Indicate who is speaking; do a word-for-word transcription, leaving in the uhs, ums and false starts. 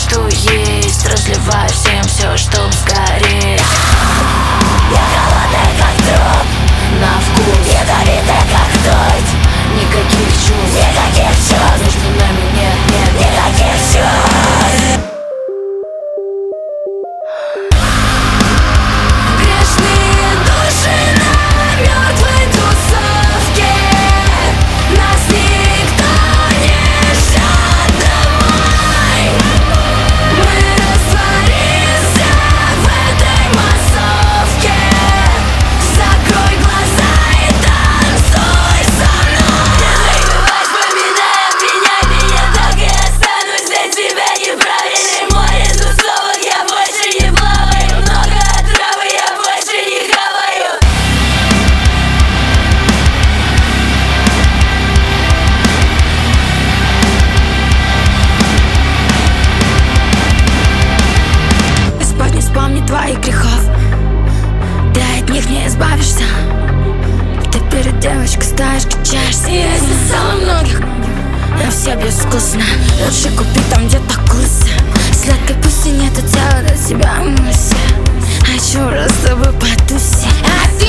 Speaker 1: что есть, разливаю всем все, чтоб сгореть.
Speaker 2: Я голодный, как труп,
Speaker 1: На вкус
Speaker 2: ядовитый, как ртуть.
Speaker 1: никаких чувств,
Speaker 2: Никаких чувств,
Speaker 1: между нами нет, нет, нет.
Speaker 2: никаких чувств.
Speaker 1: Грешные души на мертвой тусовке, нас никто не ждет домой. Мы растворимся в этой массовке. Закрой глаза и танцуй со мной. Не забывай, вспоминай, обвиняй меня, так и останусь для тебя неправильным. Море тусовок, я больше не плаваю. Много отравы, я больше не хаваю. Господь, не вспомни твоих грехов, ты от них не избавишься. Ты перед девочкой стоишь, качаешься. Я исписала многих, но все безвкусно. Лучше купи там где-то курсы. Сладкой пусть и нету тела до тебя мысли. Хочу раз с тобой потусить.